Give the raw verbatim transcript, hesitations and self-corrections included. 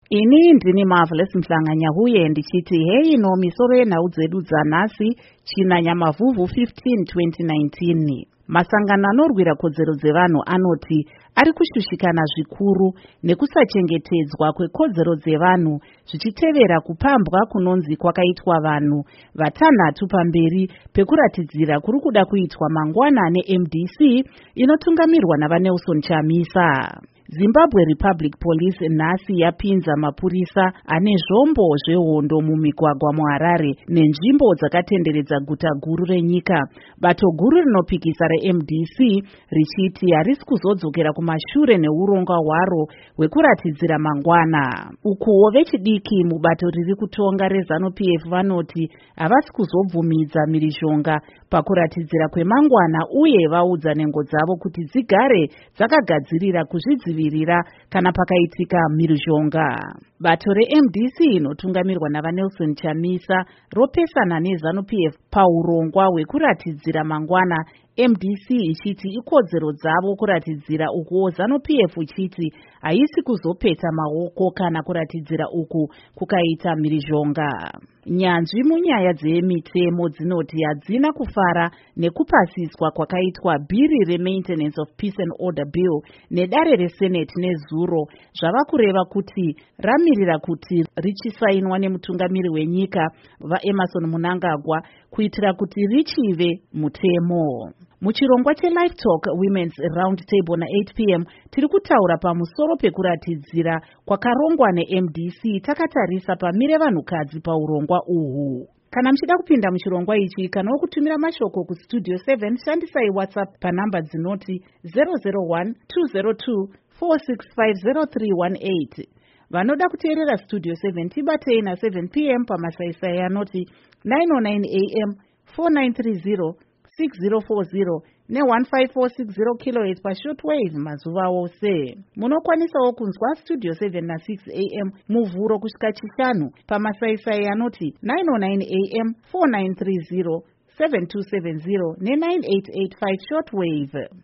Ini ndini Marvelous Mhlanganyahuye ndichiti hei no misoro yenhau dzedu dzanhasi Chinanyamavhuvhu fifteen twenty nineteen. Masangano anorwira kodzero dzevanhu anoti ari kushushikana zvikuru nekusachengetedzwa kwekodzero dzevanhu zvichitevera kupambwa kunonzi kwakaitwa vanhu vatanhatu pamberi pekuratidzira kuri kuda kuitwa mangwana neM D C inotungamirwa navaNelson Chamisa. Zimbabwe Republic Police nhasi yapinza mapurisa ane zvombo zvehondo mumigwagwa muHarare nenzvimbo dzakatenderedza guta guru renyika. Bato guru rinopikisa reM D C richiti harisi kuzodzokera kumashure neurongwa hwaro hwekuratidzira mangwana. Ukuwo vechidiki mubato riri kutonga reZANU P F vanoti havasi kuzobvumidza mhirizhonga pakuratidzira kwemangwana uye vaudza nhengo dzavo kuti dzigare dzakagadzirira kuzvidzivirira kana pakaitika mhirizhonga. Bato reM D C inotungamirwa navaNelson Chamisa ropesana neZANU P F paurongwa hwekuratidzira mangwana, M D C ichiti ikodzero dzavo kuratidzira ukuwo ZANU P F ichiti haisi kuzopeta maoko kana kuratidzira uku kukaita mhirizhonga. Nyanzvi munyaya dzemitemo dzinoti hadzina kufara nekupasiswa kwakaitwa bhiri reMaintenance of Peace and Order Bill nedare reSenate nezuro zvava kureva kuti ramirira kuti richisainwa nemutungamiri wenyika vaEmmerson Mnangagwa kuitira kuti richive mutemo. Muchirongwa cheLive Talk Women's Roundtable na eight p m tiri kutaura pamusoro pekuratidzira kwakarongwa neM D C takatarisa pamire vanhukadzi paurongwa uhu. Kana muchida kupinda muchirongwa ichi kana kutumira mashoko kustudio seven shandisai WhatsApp panhamba dzinoti zero zero one two zero two four six five zero three one eight. Vanoda kuteerera Studio seven tibatei na seven p m pamasaisai anoti nine oh nine a m four nine three zero six zero four zero ne one five four six zero kilohertz pashortwave mazuva ose. Munokwanisawo kunzwa Studio seven na six a m muvhuro kusvika chishanu pamasaisai anoti nine oh nine a m four nine three zero seven two seven zero ne nine eight eight five shortwave.